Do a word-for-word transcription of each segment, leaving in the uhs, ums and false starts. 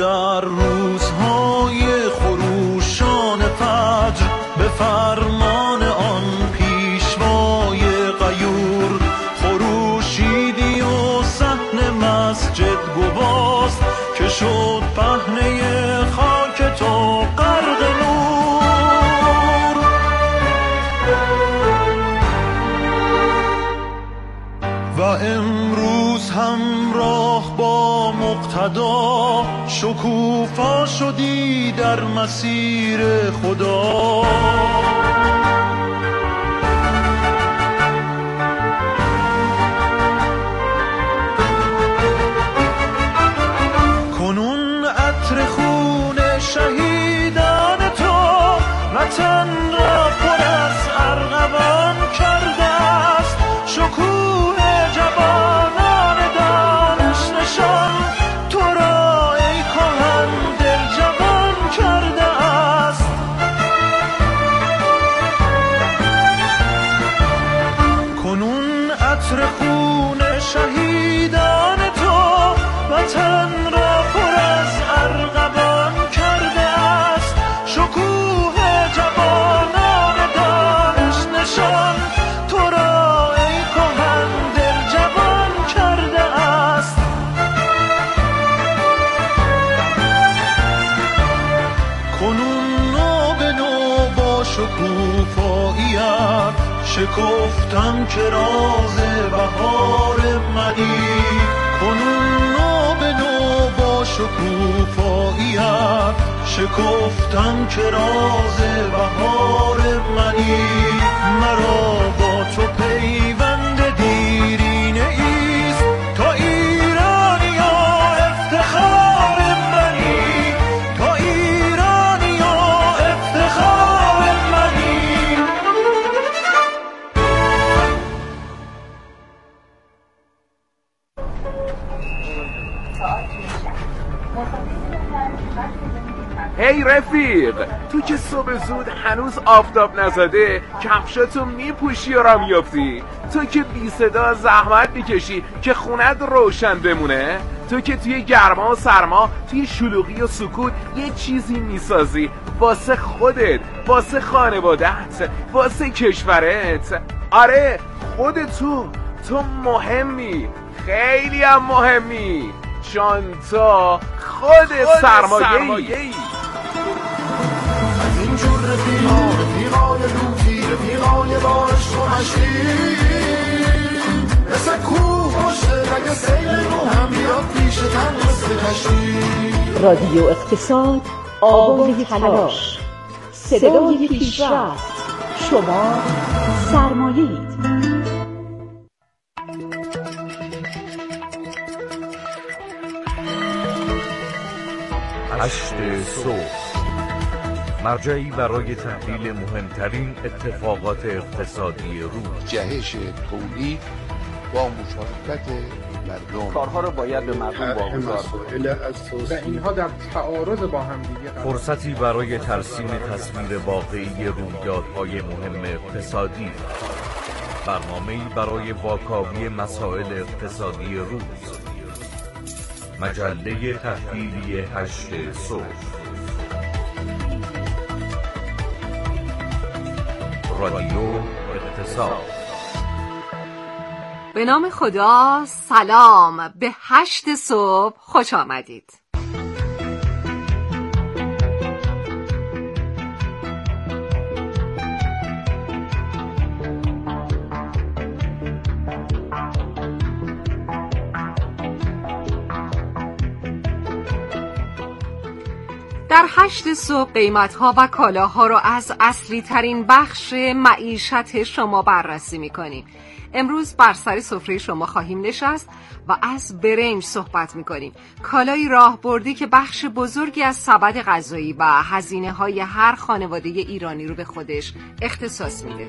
در روزهای خروشان فجر به فرمان آن پیشوای غیور خروشیدی و صحن مسجد گواست که شد پهنه خاک تو غرق نور. و امروز همراه با مقتدا شکوفا شدی در مسیر خدا. کنون عطر خون شهیدان تو وطن را پر از ارغوان کرده است. شکوه جوانان دانش نشان تو را ای کهن دل جوان کرده است. کنون عطر خون شهیدان تو وطن را پر از ارغوان کرده است. شکوه جوانان دانش نشان تو را ای کهن دل جوان کرده است. کنون نو به نو با شکوفایی‌ات شکفتم که راز بهار منی. کنون نو به نو با شکوفایی‌ات شکفتم که راز بهار منی. مرا با تو پیوند دیرینه ایست تا ایرانیا افتخار منی. تا ایرانیا افتخار منی. هی رفیق، تو که صبح زود هنوز آفتاب نزده کفشاتو میپوشی و را میافتی؟ تو که بی صدا زحمت میکشی که خونت روشن بمونه؟ تو که توی گرما و سرما توی شلوغی و سکوت یه چیزی میسازی واسه خودت، واسه خانوادهت، واسه کشورت. آره خود تو تو مهمی، خیلی هم مهمی، چون تو خود سرمایه‌ای. از اینجور رفیقا رفیقای لوتی رفیقای باش و مشتی مثل کوه پشت رگ سیل رو هم بیاد پیش تن مثل کشتی. رادیو اقتصاد آوای تلاش، صدای پیشرفت، شما سرمایه‌اید. هشت صبح، مرجعی برای تحلیل مهمترین اتفاقات اقتصادی روز. جهش تولید با مشارکت مردم، کارها رو باید به مردم واگذار و اینها در تعارض با هم دیگه. فرصتی برای ترسیم تصویر واقعی رویدادهای مهم اقتصادی. برنامه‌ای برای واکاوی مسائل اقتصادی روز. مجله تحلیلی هشت صبح. رادیو اقتصاد. به نام خدا، سلام، به هشت صبح خوش آمدید. در هشت صبح قیمت‌ها و کالاها رو از اصلی ترین بخش معیشت شما بررسی می‌کنیم. امروز بر سر سفره شما خواهیم نشست و از برنج صحبت می‌کنیم. کالای راهبردی که بخش بزرگی از سبد غذایی و هزینه‌های هر خانواده ایرانی رو به خودش اختصاص میده.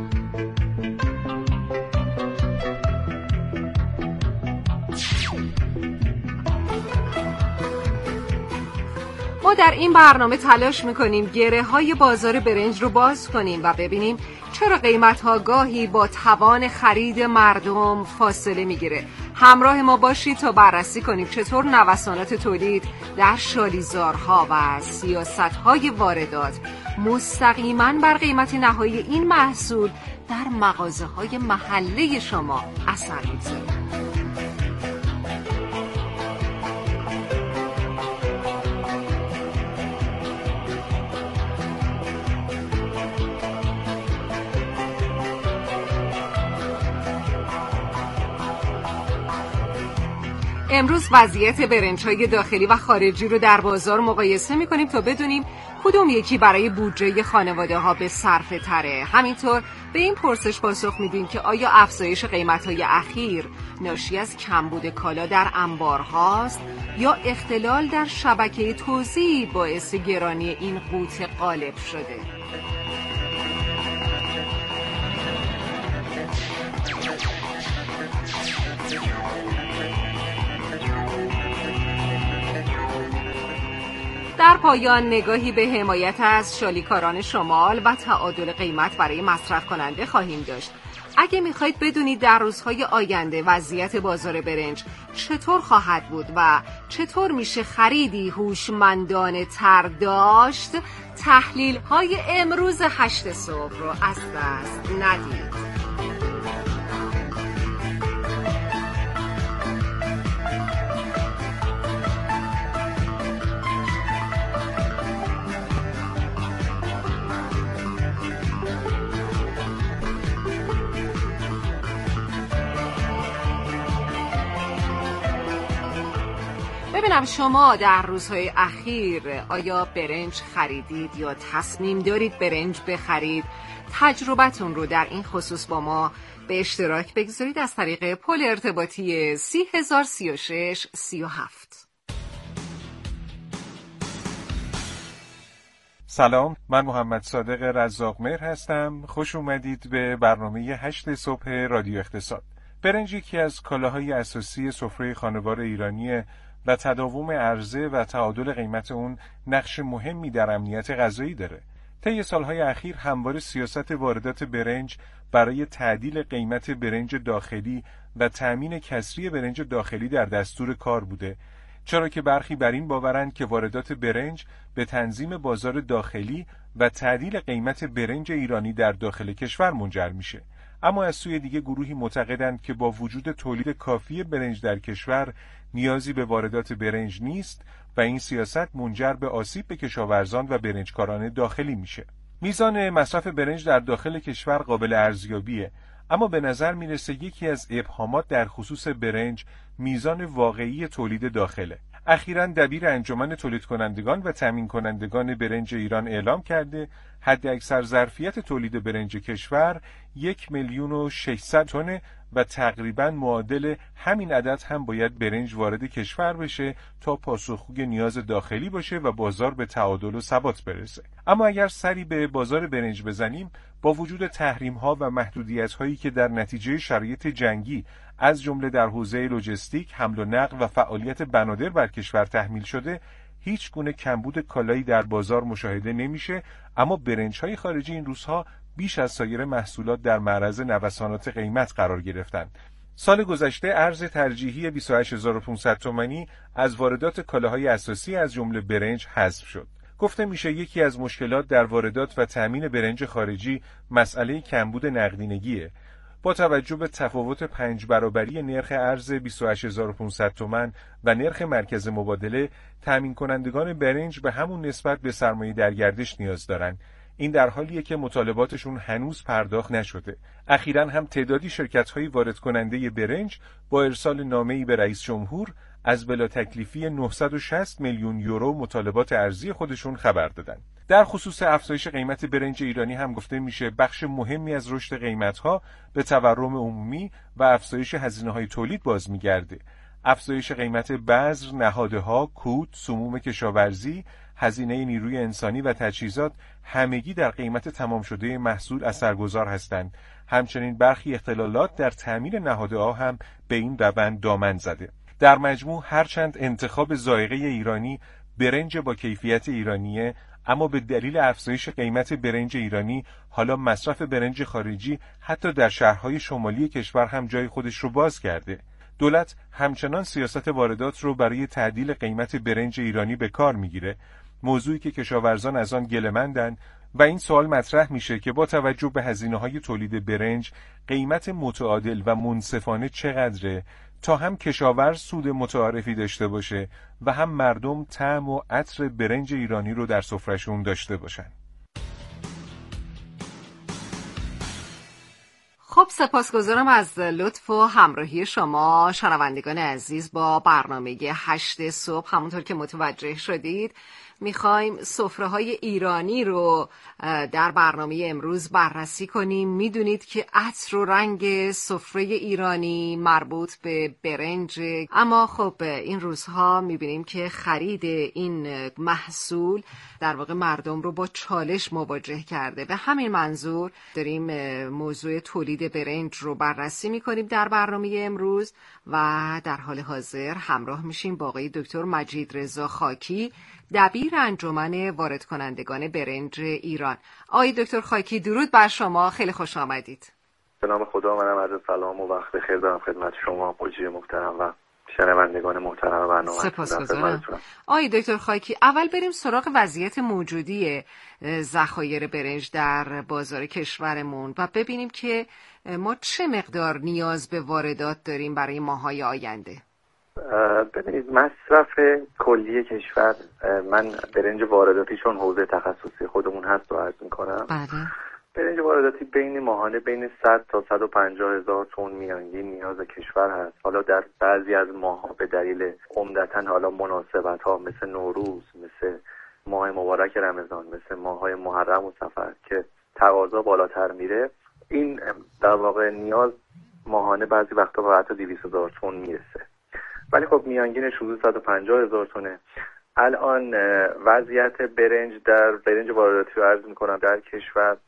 ما در این برنامه تلاش میکنیم گره های بازار برنج رو باز کنیم و ببینیم چرا قیمت ها گاهی با توان خرید مردم فاصله میگیره. همراه ما باشید تا بررسی کنیم چطور نوسانات تولید در شالیزارها و سیاست‌های واردات مستقیماً بر قیمت نهایی این محصول در مغازه‌های محله شما اثر می‌گذارد. امروز وضعیت برنج‌های داخلی و خارجی رو در بازار مقایسه می‌کنیم تا بدونیم کدوم یکی برای بودجه خانواده‌ها به صرفه تره. همینطور به این پرسش پاسخ میدیم که آیا افزایش قیمت‌های اخیر ناشی از کمبود کالا در انبارهاست یا اختلال در شبکه توزیع باعث گرانی این قوت غالب شده؟ در پایان نگاهی به حمایت از شالیکاران شمال و تعادل قیمت برای مصرف کننده خواهیم داشت. اگه میخواید بدونید در روزهای آینده وضعیت بازار برنج چطور خواهد بود و چطور میشه خریدی هوشمندانه تر داشت، تحلیل های امروز هشت صبح رو از دست ندید. ببینم شما در روزهای اخیر آیا برنج خریدید یا تصمیم دارید برنج بخرید؟ تجربتون رو در این خصوص با ما به اشتراک بگذارید از طریق پل ارتباطی سی هزار سی و شش سی و هفت. سلام، من محمد صادق رزاقمهر هستم. خوش اومدید به برنامه هشت صبح رادیو اقتصاد. برنج یکی از کالاهای اساسی سفره خانوار ایرانیه و تداوم عرضه و تعادل قیمت اون نقش مهمی در امنیت غذایی داره. طی سالهای اخیر همواره سیاست واردات برنج برای تعدیل قیمت برنج داخلی و تأمین کسری برنج داخلی در دستور کار بوده، چرا که برخی بر این باورند که واردات برنج به تنظیم بازار داخلی و تعدیل قیمت برنج ایرانی در داخل کشور منجر میشه. اما از سوی دیگه گروهی معتقدند که با وجود تولید کافی برنج در کشور نیازی به واردات برنج نیست و این سیاست منجر به آسیب به کشاورزان و برنجکاران داخلی میشه. میزان مصرف برنج در داخل کشور قابل ارزیابیه، اما به نظر میرسه یکی از ابهامات در خصوص برنج میزان واقعی تولید داخله. اخیراً دبیر انجمن تولید کنندگان و تامین کنندگان برنج ایران اعلام کرده حد اکثر ظرفیت تولید برنج کشور یک میلیون و ششصد تن و تقریباً معادل همین عدد هم باید برنج وارد کشور بشه تا پاسخگوی نیاز داخلی باشه و بازار به تعادل و ثبات برسه. اما اگر سری به بازار برنج بزنیم، با وجود تحریم‌ها و محدودیت‌هایی که در نتیجه شرایط جنگی از جمله در حوزه لوجستیک، حمل و نقل و فعالیت بنادر بر کشور تحمیل شده، هیچ گونه کمبود کالایی در بازار مشاهده نمیشه، اما برنج‌های خارجی این روزها بیش از سایر محصولات در معرض نوسانات قیمت قرار گرفتند. سال گذشته ارز ترجیحی بیست و هشت هزار و پانصد تومانی از واردات کالاهای اساسی از جمله برنج حذف شد. گفته میشه یکی از مشکلات در واردات و تامین برنج خارجی مسئله کمبود نقدینگیه. با توجه به تفاوت پنج برابری نرخ ارز بیست و هشت هزار و پانصد تومان و نرخ مرکز مبادله، تامین کنندگان برنج به همون نسبت به سرمایه در گردش نیاز دارن. این در حالیه که مطالباتشون هنوز پرداخت نشده. اخیراً هم تعدادی شرکت‌های وارد کننده برنج با ارسال نامه‌ای به رئیس جمهور از بلا تکلیفی نهصد و شصت میلیون یورو مطالبات ارزی خودشون خبر دادن. در خصوص افزایش قیمت برنج ایرانی هم گفته میشه بخش مهمی از رشد قیمت‌ها به تورم عمومی و افزایش هزینه‌های تولید باز می‌گرده. افزایش قیمت بذر، نهادها، کود، سموم کشاورزی، هزینه نیروی انسانی و تجهیزات همگی در قیمت تمام شده محصول اثرگذار هستند. همچنین برخی اختلالات در تامین نهادها هم به این روند دامن زده. در مجموع هرچند انتخاب ذائقه ایرانی برنج با کیفیت ایرانیه، اما به دلیل افزایش قیمت برنج ایرانی حالا مصرف برنج خارجی حتی در شهرهای شمالی کشور هم جای خودش رو باز کرده. دولت همچنان سیاست واردات رو برای تعدیل قیمت برنج ایرانی به کار میگیره، موضوعی که کشاورزان از آن گله‌مندن و این سوال مطرح میشه که با توجه به هزینه‌های تولید برنج قیمت متعادل و منصفانه چقدره تا هم کشاورز سود متعارفی داشته باشه و هم مردم طعم و عطر برنج ایرانی رو در سفره‌شون داشته باشن. خب سپاسگزارم از لطف و همراهی شما شنوندگان عزیز با برنامه هشت صبح. همونطور که متوجه شدید میخوایم سفره‌های ایرانی رو در برنامه امروز بررسی کنیم. میدونید که عطر و رنگ سفره ایرانی مربوط به برنج، اما خب این روزها میبینیم که خرید این محصول در واقع مردم رو با چالش مواجه کرده. به همین منظور داریم موضوع تولید برنج رو بررسی میکنیم در برنامه امروز و در حال حاضر همراه میشیم با آقای دکتر مجید رضا خاکی، دبیر انجمن وارد کنندگان برنج ایران. آقای دکتر خاکی درود بر شما، خیلی خوش آمدید. به نام خدا، منم عرض سلام و وقت بخیر دارم خدمت شما مجری محترم و شنوندگان محترم برنامه. سپاسگزارم. آقای دکتر خاکی، اول بریم سراغ وضعیت موجودی ذخایر برنج در بازار کشورمون و ببینیم که ما چه مقدار نیاز به واردات داریم برای ماهای آینده. ببینید، مصرف کلی کشور، من برنج وارداتی چون حوزه تخصصی خودمون هست رو عرض میکنم. بله. برنج وارداتی بین ماهانه بین صد تا صد و پنجاه هزار تن میانگین نیاز کشور هست. حالا در بعضی از ماه‌ها به دلیل عمدتاً حالا مناسبت‌ها مثل نوروز، مثل ماه مبارک رمضان، مثل ماه‌های محرم و صفر که تقاضا بالاتر میره، این در واقع نیاز ماهانه بعضی وقتا به حتی دویست هزار تن میرسه. ولی خب میانگینش حدود صد و پنجاه هزار تنه. الان وضعیت برنج در برنج وارداتی رو عرض میکنم در کشور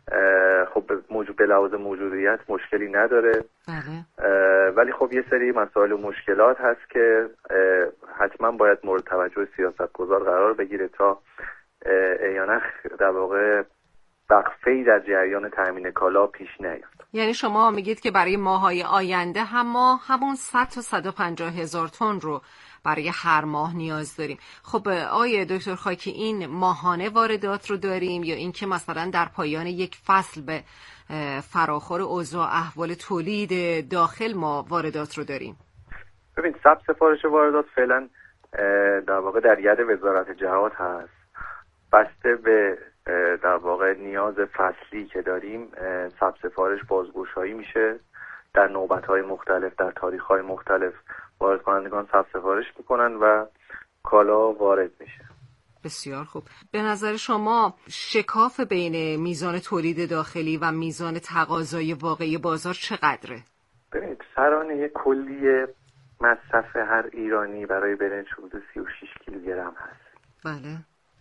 خب موجود به لحاظ موجودیت مشکلی نداره. بله. ولی خب یه سری مسائل و مشکلات هست که حتما باید مورد توجه سیاستگزار قرار بگیره تا احیانا در واقع وقفه‌ای در جریان تامین کالا پیش نیاد. یعنی شما میگید که برای ماهای آینده هم ما همون صد تا صد و پنجاه هزار تن رو برای هر ماه نیاز داریم. خب آقای دکتر خاکی، این ماهانه واردات رو داریم یا این که مثلا در پایان یک فصل به فراخور اوضاع احوال تولید داخل ما واردات رو داریم؟ ببین، ثبت سفارش واردات فعلا در واقع در ید وزارت جهاد هست. بسته به در واقع نیاز فصلی که داریم ثبت سفارش بازگشایی میشه. در نوبت‌های مختلف، در تاریخ‌های مختلف وارد کنندگان ثبت سفارش میکنن و کالا وارد میشه. بسیار خوب. به نظر شما شکاف بین میزان تولید داخلی و میزان تقاضای واقعی بازار چقدره؟ ببینید، سرانه کلی مصرف هر ایرانی برای برنج حدود سی و شش کیلوگرم هست. بله.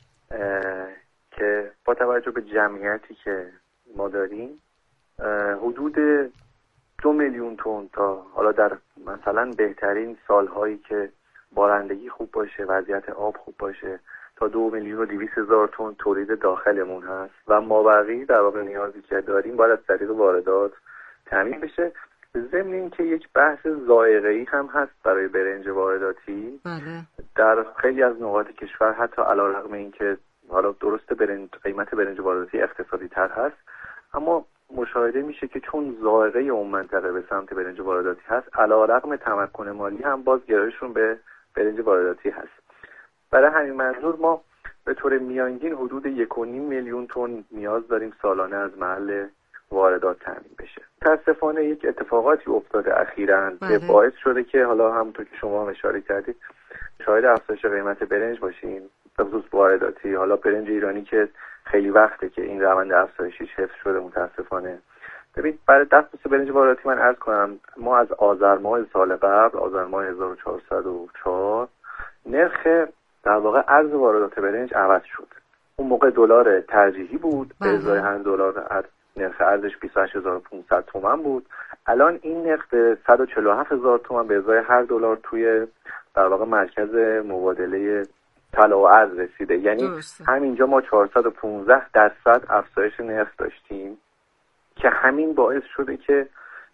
که با توجه به جمعیتی که ما داریم حدود دو میلیون تن تا حالا در مثلا بهترین سالهایی که بارندگی خوب باشه، وضعیت آب خوب باشه، تا دو میلیون و دویست هزار تن تولید داخلمون هست و مابقی در واقع نیازی که داریم باید از طریق واردات تامین بشه. ضمن این که یک بحث ذائقه‌ای هم هست برای برنج وارداتی. بله. در خیلی از نقاط کشور حتی علیرغم این که حالا درست برنج قیمت برنج وارداتی اقتصادی تر هست، اما مشاهده میشه که چون ذائقه اون منطقه به سمت برنج وارداتی هست، علیرغم تمکن مالی هم باز گرایششون به برنج وارداتی هست. برای همین منظور ما به طور میانگین حدود یک و نیم میلیون تن نیاز داریم سالانه از محل واردات تامین بشه. متاسفانه یک اتفاقاتی افتاده اخیراً که باعث شده که حالا همونطور که شما هم اشاره کردید شاهد افزایش قیمت برنج باشیم، به خصوص وارداتی. حالا برنج ایرانی که خیلی وقته که این روند افزایشی حفظ شده متاسفانه. ببین، برای دسترسی برنج وارداتی من عرض کنم ما از آذر ماه سال قبل، آذر ماه هزار و چهارصد و چهار، نرخ در واقع ارز واردات برنج عوض شد. اون موقع دلار ترجیحی بود، به ازای هر دلار نرخ ارزش بیست و هشت هزار و پانصد تومان بود. الان این نرخ به صد و چهل و هفت هزار تومان به ازای هر دلار توی در واقع مرکز مبادله طلا و ارز رسیده. یعنی درسته. همینجا ما چهارصد و پانزده درصد افزایش نرخ داشتیم که همین باعث شده که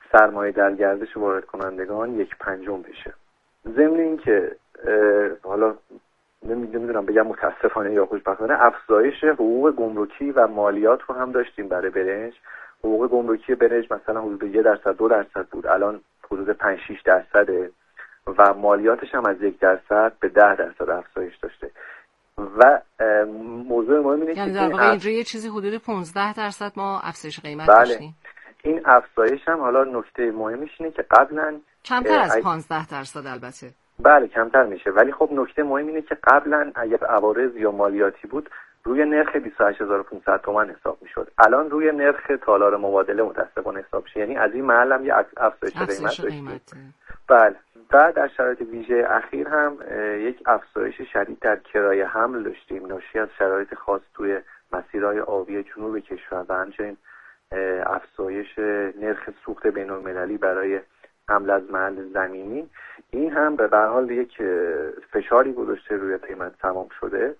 سرمایه در گردش وارد کنندگان یک پنجم بشه. ضمن این که حالا نمیدونم بگم متاسفانه یا خوشبختانه افزایش حقوق گمرکی و مالیات رو هم داشتیم برای برنج. حقوق گمرکی برنج مثلا حدود یک درصد دو درصد بود، الان حدود پنج شش درصده و مالیاتش هم از یک درصد به ده درصد افزایش داشته. و موضوع مهم اینه یعنی که در واقع اینجا یه چیزی حدود پانزده درصد ما افزایش قیمت بله. داشتیم. این افزایش هم حالا نکته مهمش اینه که قبلا کمتر از پانزده درصد البته. بله کمتر میشه، ولی خب نکته مهم اینه که قبلا اگر عوارض یا مالیاتی بود روی نرخ بیست و هشت هزار و پانصد تومان حساب میشد، الان روی نرخ تالار مبادله متاسفانه حساب میشه، یعنی از این محل هم یه افزایش قیمت داشتیم. بله. بعد در شرایط ویژه اخیر هم یک افزایش شدید در کرایه حمل داشتیم ناشی از شرایط خاص توی مسیرهای آبی جنوب کشور و همچنین افزایش نرخ سوخت بین‌المللی برای حمل از محل زمینی. این هم به هر حال یک فشاری گذاشته روی قیمت تمام شده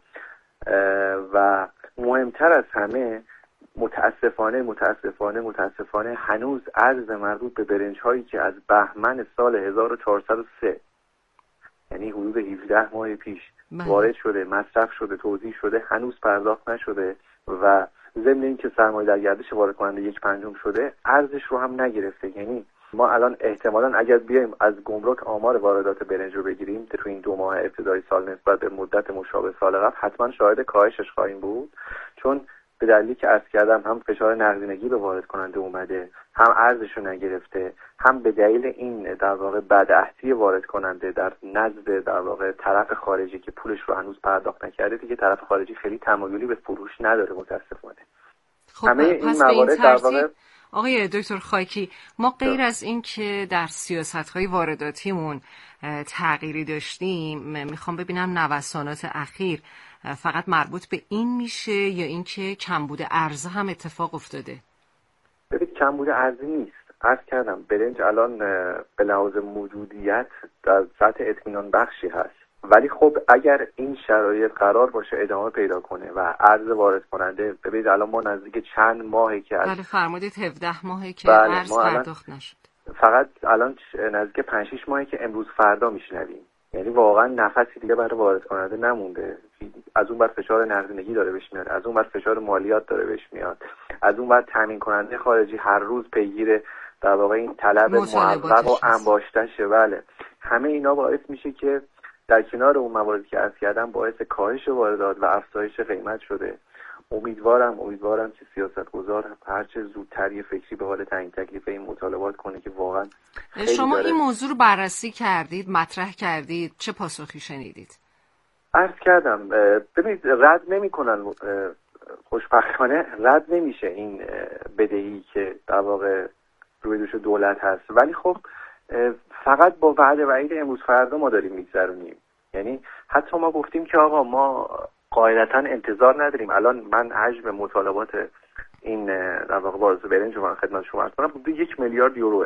و مهمتر از همه متاسفانه متاسفانه متاسفانه هنوز ارز مربوط به برنج هایی که از بهمن سال هزار و چهارصد و سه یعنی حدود هفده ماه پیش وارد شده، مصرف شده، توزیع شده، هنوز پرداخت نشده و ضمن اینکه سرمایه در گردش وارد کننده یک پنجم شده ارزش رو هم نگرفته. یعنی ما الان احتمالاً اگر بیایم از گمرک آمار واردات برنج رو بگیریم تو این دو ماه ابتدایی سال نسبت به مدت مشابه سال قبل حتما شاهد کاهشش خواهیم بود، چون به دلیلی که عرض کردم هم فشار نقدینگی به وارد کننده اومده، هم ارزش رو نگرفته، هم به دلیل این در واقع بدعهدی وارد کننده در نزد در واقع طرف خارجی که پولش رو هنوز پرداخت نکرده، دیگه طرف خارجی خیلی تمایلی به فروش نداره متاسفانه. خب همه این موارد در واقع آقای دکتر خاکی، ما غیر از این که در سیاست‌های وارداتیمون تغییری داشتیم، میخوام ببینم نوسانات اخیر فقط مربوط به این میشه یا اینکه کمبود عرضه هم اتفاق افتاده؟ ببینید کمبود عرضه نیست. عرض کردم برنج الان به لحاظ موجودیت در سطح اطمینان بخشی هست، ولی خب اگر این شرایط قرار باشه ادامه پیدا کنه و عرض وارد کننده، ببینید الان ما نزدیک چند ماهی که از بله فرمودید هفده ماهی که بله عرض پرداخت نشد، فقط الان نزدیک پنج شش ماهی که امروز فردا میشنویم، یعنی واقعا نفسی دیگه برای وارد کننده نمونده. از اون بر فشار نقدینگی داره بهش میاد، از اون بر فشار مالیات داره بهش میاد، از اون بر تامین کننده خارجی هر روز پیگیر در واقع این طلب محقق و انباشتشه. بله همه اینا باعث میشه که در کنار اون مواردی که عرض کردم باعث کاهش واردات و افزایش قیمت شده. امیدوارم امیدوارم که سیاستگزار هرچه زودتر یه فکری به حال تعیین تکلیف این مطالبات کنه که واقعا شما این موضوع رو بررسی کردید، مطرح کردید، چه پاسخی شنیدید؟ عرض کردم ببینید رد نمی‌کنن، خوشبختانه رد نمیشه این بدهی که در واقع روی دوش دولت هست، ولی خب فقط با وعده وعید امروز فردا ما داریم میگذرونیم. یعنی حتی ما گفتیم که آقا ما قاعدتا انتظار نداریم، الان من حجم مطالبات این در واقع واردات برنج رو من خدمت شما عرض کنم حدود یک میلیارد یوروه.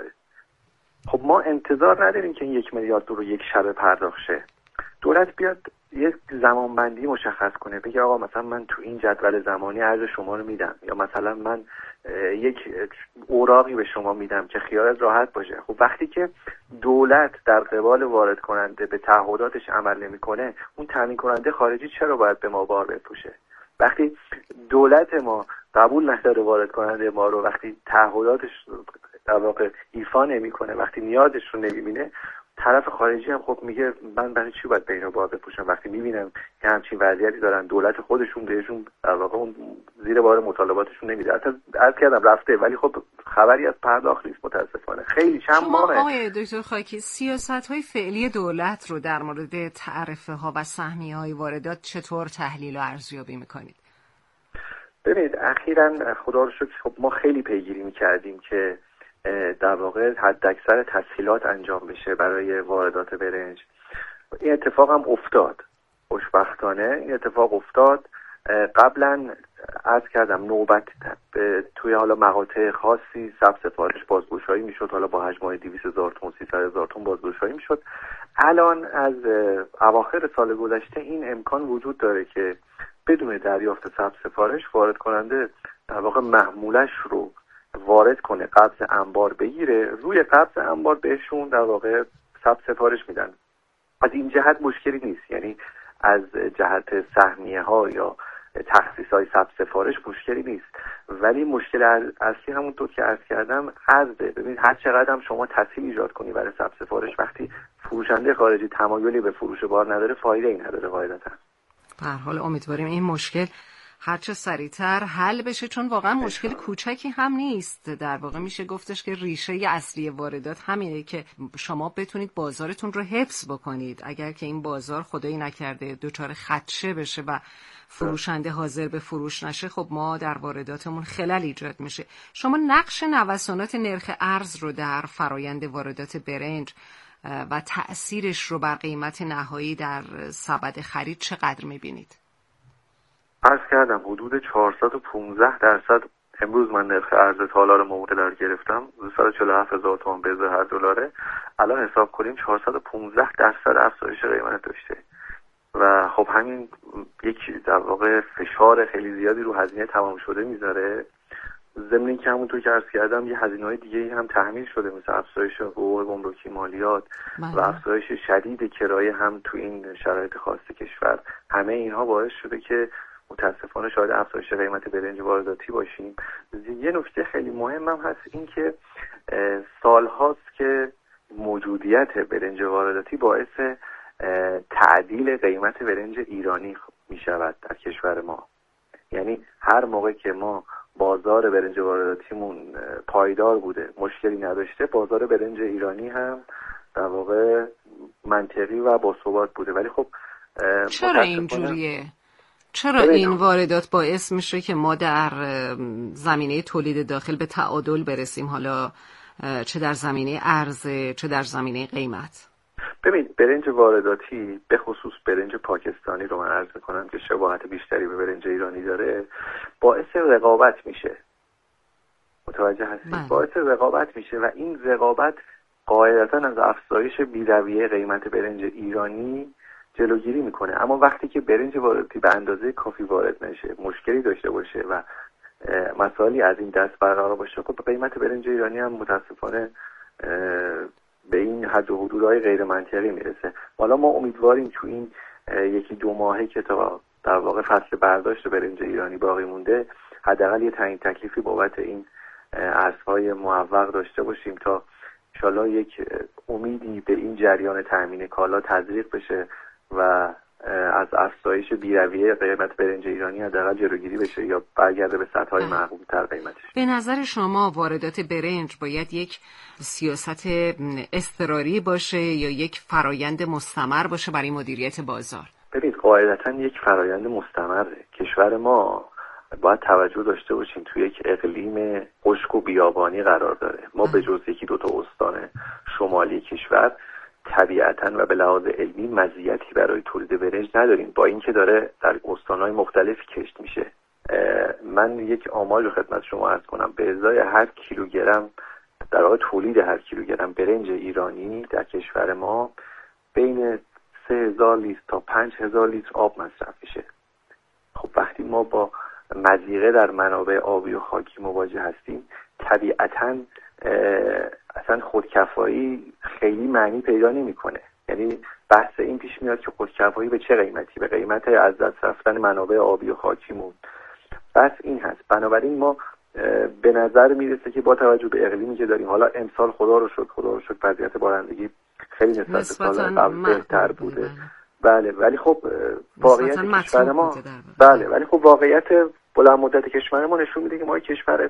خب ما انتظار نداریم که این یک میلیارد یورو یک شبه پرداخت شه. دولت بیاد یک زمانبندی مشخص کنه، بگه آقا مثلا من تو این جدول زمانی ارز شما رو میدم، یا مثلا من یک اوراقی به شما میدم که خیالت راحت باشه. خب وقتی که دولت در قبال وارد کننده به تعهداتش عمل نمیکنه، اون تامین کننده خارجی چرا باید به ما بار بپوشه؟ وقتی دولت ما قبول نداره وارد کننده ما رو، وقتی تعهداتش در واقع ایفا نمیکنه، وقتی نیازش رو نمیبینه، طرف خارجی هم خب میگه من برای چی باید به اینا بار بپوشم وقتی میبینم که همچین وضعیتی دارن، دولت خودشون بهشون در واقع اون زیر بار مطالباتشون نمیده. حتی عرض کردم رفته، ولی خب خبری از پرداخت نیست متاسفانه. خیلی چند ماه. شما آقای دکتر خاکی سیاست‌های فعلی دولت رو در مورد تعرفه ها و سهمیه‌های واردات چطور تحلیل و ارزیابی میکنید؟ ببینید اخیراً خدا رو شکر خب ما خیلی پیگیری میکردیم که در واقع حداکثر تسهیلات انجام بشه برای واردات برنج. این اتفاق هم افتاد، خوشبختانه این اتفاق افتاد. قبلا عرض کردم نوبت توی حالا مقاطع خاصی ثبت سفارش بازگشایی میشد، حالا با حجم‌های دویست هزار تن سیصد هزار تن بازگشایی میشد. الان از اواخر سال گذشته این امکان وجود داره که بدون دریافت ثبت سفارش وارد کننده در واقع محمولش رو وارد کنه قبض انبار بگیره، روی قبض انبار بهشون در واقع ثبت سفارش میدن. از این جهت مشکلی نیست، یعنی از جهت سهمیه ها یا تخصیص های ثبت سفارش مشکلی نیست، ولی مشکل اصلی همونطور که عرض کردم عرضه. ببینید هر چقدر هم شما تسهیل ایجاد کنی برای ثبت سفارش، وقتی فروشنده خارجی تمایلی به فروش بار نداره فایده ای نداره قاعدتا. به هر حال امیدواریم این مشکل هرچه سریعتر حل بشه، چون واقعا مشکل کوچکی هم نیست. در واقع میشه گفتش که ریشه اصلی واردات همینه که شما بتونید بازارتون رو حفظ بکنید. اگر که این بازار خدایی نکرده دچار خدشه بشه و فروشنده حاضر به فروش نشه، خب ما در وارداتمون خلل ایجاد میشه. شما نقش نوسانات نرخ ارز رو در فرایند واردات برنج و تأثیرش رو بر قیمت نهایی در سبد خرید چقدر میبینید؟ عرض کردم حدود چهارصد و پانزده درصد. امروز من نرخ ارز تالار موقع در گرفتم دویست و چهل و هفت هزار تومان به ازای هر دلاره. الان حساب کنیم چهارصد و پانزده درصد افزایش قیمت داشته و خب همین یک در واقع فشار خیلی زیادی رو هزینه تمام شده میذاره. ضمن اینکه همونطور که عرض کردم یه هزینه‌های دیگه‌ای هم تحمیل شده، مثل افزایش حقوق گمرکی، مالیات و افزایش شدید کرایه هم تو این شرایط خاص کشور. همه اینها باعث شده که متاسفانه شاید افزایش قیمت برنج وارداتی باشیم. یه نکته خیلی مهم هم هست این که سالهاست که موجودیت برنج وارداتی باعث تعدیل قیمت برنج ایرانی می شود در کشور ما. یعنی هر موقع که ما بازار برنج وارداتیمون پایدار بوده، مشکلی نداشته، بازار برنج ایرانی هم در واقع منطقی و باثبات بوده. ولی خب چرا اینجوریه؟ چرا این واردات باعث میشه که ما در زمینه تولید داخل به تعادل برسیم، حالا چه در زمینه عرضه چه در زمینه قیمت؟ ببینید برنج وارداتی به خصوص برنج پاکستانی رو من عرض میکنم که شباهت بیشتری به برنج ایرانی داره، باعث رقابت میشه. متوجه هستید؟ من. باعث رقابت میشه و این رقابت قاعدتا از افزایش بی‌رویه قیمت برنج ایرانی جلوگیری میکنه. اما وقتی که برنج وارداتی به اندازه کافی وارد نشه، مشکلی داشته باشه و مسائلی از این دست برقرار باشه، خب قیمت برنج ایرانی هم متاسفانه به این حد و حدودهای غیر منطقی میرسه. حالا ما امیدواریم تو این یکی دو ماهه که تا در واقع فصل برداشت برنج ایرانی باقی مونده، حداقل یه تعیین تکلیفی بابت این ارزهای معوق داشته باشیم تا انشالله یک امیدی به این جریان تامین کالا تزریق بشه و از افزایش بی‌رویه قیمت برنج ایرانی حداقل جلوگیری بشه یا برگرده به سطح‌های معقول‌تر قیمتش. به نظر شما واردات برنج باید یک سیاست اضطراری باشه یا یک فرایند مستمر باشه برای مدیریت بازار؟ ببینید قاعدتاً یک فرایند مستمره. کشور ما باید توجه داشته باشیم توی یک اقلیم خشک و بیابانی قرار داره. ما به جز یکی دو تا استان شمالی کشور طبیعتاً و به لحاظ علمی مزیتی برای تولید برنج نداریم، با اینکه داره در استان‌های مختلفی کشت میشه. من یک آمار رو خدمت شما عرض کنم. به ازای هر کیلوگرم در واقع تولید هر کیلوگرم برنج ایرانی در کشور ما بین سه هزار لیتر تا پنج هزار لیتر آب مصرف میشه. خب وقتی ما با مضیقه در منابع آبی و خاکی مواجه هستیم، طبیعتاً اصلا خودکفایی خیلی معنی پیدا نمیکنه. یعنی بحث این پیش میاد که خودکفایی به چه قیمتی؟ به قیمت از دست رفتن منابع آبی و خاکیمون. بس این هست. بنابراین ما به نظر میرسه که با توجه به اقلیمی که داریم، حالا امسال خدا رو شکر خدا رو شکر وضعیت بارندگی خیلی نسبت به سال قبل بهتر بوده. بله ولی خب واقعیت کشور ما بله ولی خب واقعیت بلند مدت کشور ما نشون میده که ما کشور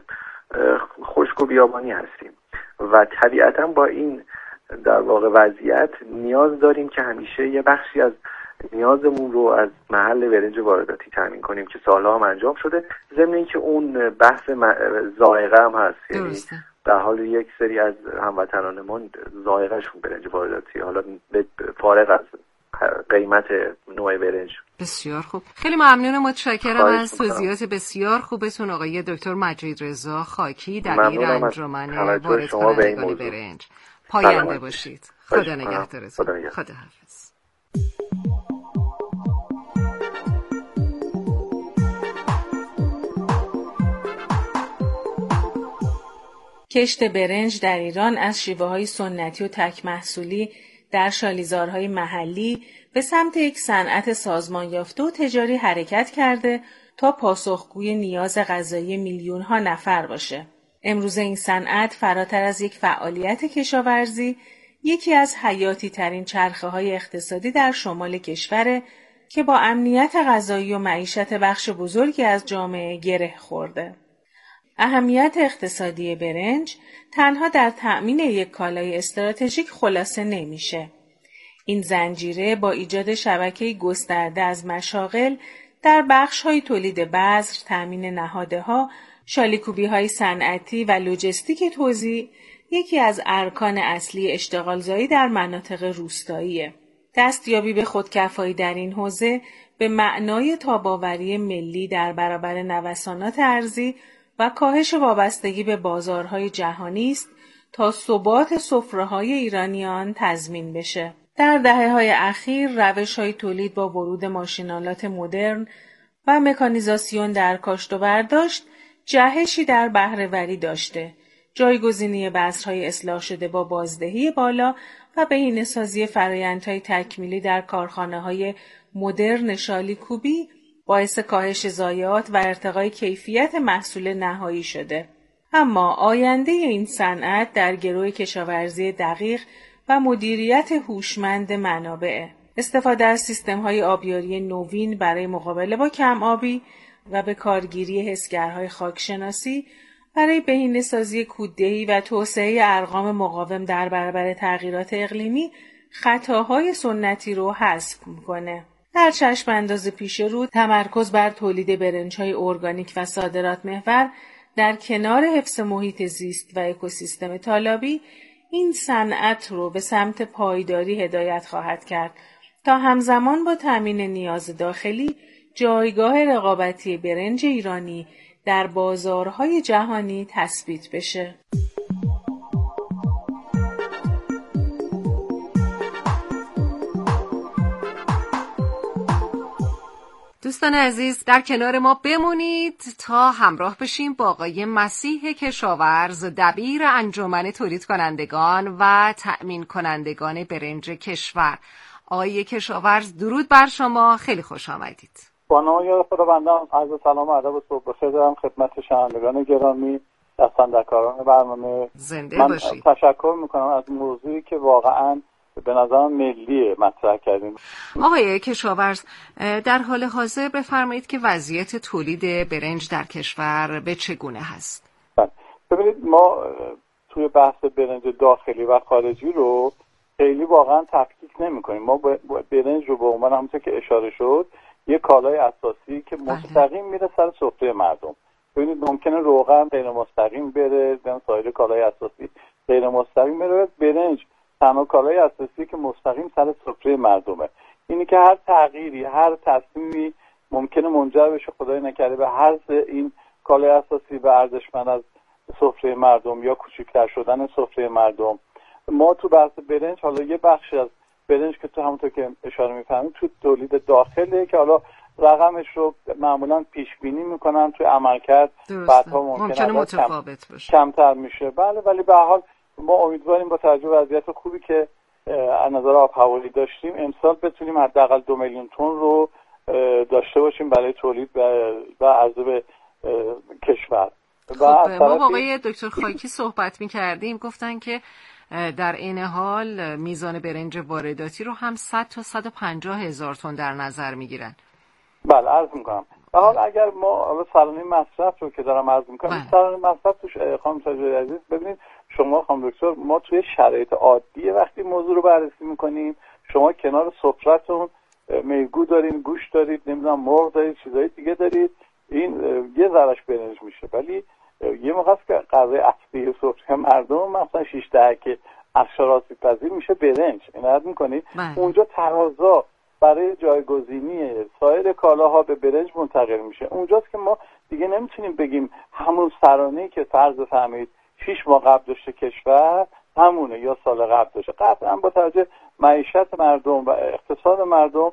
خشک و بیابانی هستیم و طبیعتا با این در واقع وضعیت نیاز داریم که همیشه یه بخشی از نیازمون رو از محل برنج وارداتی تامین کنیم که سالها هم انجام شده. ضمن اینکه اون بحث ذائقه هم هست، یعنی در حال یک سری از هموطنانمون ذائقه‌شون برنج وارداتی، حالا فارغ از قیمت نوع برنج. بسیار خوب، خیلی ممنونم، متشکرم از توضیحات بسیار خوبتون آقای دکتر مجید رضا خاکی، دبیر انجمن وارد کنندگان برنج. پاینده باشید. خدا نگهدارتون. خدا حافظ. کشت برنج در ایران از شیوه‌های سنتی و تک محصولی در شالیزارهای محلی به سمت یک صنعت سازمان یافته و تجاری حرکت کرده تا پاسخگوی نیاز غذایی میلیون‌ها نفر باشه. امروز این صنعت فراتر از یک فعالیت کشاورزی، یکی از حیاتی ترین چرخه‌های اقتصادی در شمال کشوره که با امنیت غذایی و معیشت بخش بزرگی از جامعه گره خورده. اهمیت اقتصادی برنج تنها در تأمین یک کالای استراتژیک خلاصه نمیشه. این زنجیره با ایجاد شبکه‌ای گسترده از مشاغل در بخش‌های تولید بذر، تأمین نهاده‌ها، شالیکوبی‌های صنعتی و لوجستیک توزیع یکی از ارکان اصلی اشتغالزایی در مناطق روستاییه. دستیابی به خودکفایی در این حوزه به معنای تاب‌آوری ملی در برابر نوسانات ارزی و کاهش وابستگی به بازارهای جهانی است تا ثبات سفره‌های ایرانیان تضمین بشه. در دهه‌های اخیر روش‌های تولید با ورود ماشین‌آلات مدرن و مکانیزاسیون در کاشت و برداشت جهشی در بهره‌وری داشته. جایگزینی بذرهای اصلاح شده با بازدهی بالا و بهینه‌سازی فرآیندهای تکمیلی در کارخانه‌های مدرن شالیکوبی باعث کاهش ضایعات و ارتقای کیفیت محصول نهایی شده. اما آینده این صنعت در گروه کشاورزی دقیق و مدیریت هوشمند منابع، استفاده از سیستم‌های آبیاری نوین برای مقابله با کم آبی و به کارگیری حسگرهای خاکشناسی برای بهینه‌سازی کوددهی و توسعه ارقام مقاوم در برابر تغییرات اقلیمی خطاهای سنتی رو حذف می‌کنه. در چشم انداز پیش رو تمرکز بر تولید برنج‌های ارگانیک و صادرات محور در کنار حفظ محیط زیست و اکوسیستم تالابی این صنعت رو به سمت پایداری هدایت خواهد کرد تا همزمان با تامین نیاز داخلی جایگاه رقابتی برنج ایرانی در بازارهای جهانی تثبیت بشه. دوستان عزیز در کنار ما بمونید تا همراه بشیم با آقای مسیح کشاورز، دبیر انجمن تولید کنندگان و تأمین کنندگان برنج کشور. آقای کشاورز درود بر شما، خیلی خوش آمدید. با نام یاد خداوندم عرض سلام و ادب و صبح بخیر دارم خدمت شنوندگان گرامی، دستاندرکاران برنامه. زنده من باشید. تشکر میکنم از موضوعی که واقعاً به نظرم ملیه مطرح کردیم. آقای کشاورز در حال حاضر بفرمایید که وضعیت تولید برنج در کشور به چگونه هست؟ ببینید ما توی بحث برنج داخلی و خارجی رو خیلی واقعا تفکیک نمی کنیم. ما برنج رو به عنوان همونطور که اشاره شد یه کالای اساسی که مستقیم میره سر سفره مردم. ببینید ممکنه روغن غیر مستقیم بره، مثلا سایر کالای اساسی غیر مستقیم بره، برنج تنها کالای اساسی که مستقیم سر سفره مردمه. اینی که هر تغییری، هر تصمیمی ممکنه منجر بشه خدای نکرده به حذف این کالای اساسی و ارزشمند از سفره مردم یا کوچکتر شدن سفره مردم. ما تو بحث برنج حالا یه بخشی از برنج که تو همونطور که اشاره می‌فرمایید تو تولید داخله که حالا رقمش رو معمولا پیش بینی میکنن توی عملکرد، بعدها ممکنه, ممکنه متفاوت کم، کمتر میشه. بله، ولی به هر حال ما امیدواریم با توجه به وضعیت خوبی که از نظر آب هوایی داشتیم امسال بتونیم حداقل دو میلیون تن رو داشته باشیم برای تولید و عرضه به کشور. خب ما با آقای دکتر خاکی صحبت میکردیم، گفتن که در این حال میزان برنج وارداتی رو هم صد تا صد و پنجاه هزار تن در نظر میگیرن. بله عرض میکنم. به حال اگر ما سالانه مصرف رو که دارم عرض میکنم، سالانه مصرف توش خانم تاجر عزیز ببینید شما خانم دکتر، ما توی شرایط عادی وقتی موضوع رو بررسی میکنیم، شما کنار سفره‌تون میگو دارین، گوش دارید، نمیدونم مرغ دارید، چیزای دیگه دارید، این یه ذره‌اش برنج میشه. ولی یه موقع است که غذای اصلی سفره مردم مثلا شش دهه که اشراسی پذیر میشه برنج. این عرض میکنید اونجا تقاضا برای جایگزینی سایر کالاها به برنج منتقل میشه. اونجاست که ما دیگه نمیتونیم بگیم همون سرانه‌ای که فرض فهمید شش ماه قبل داشته کشور همونه یا سال قبل داشته. قطعا با توجه معیشت مردم و اقتصاد مردم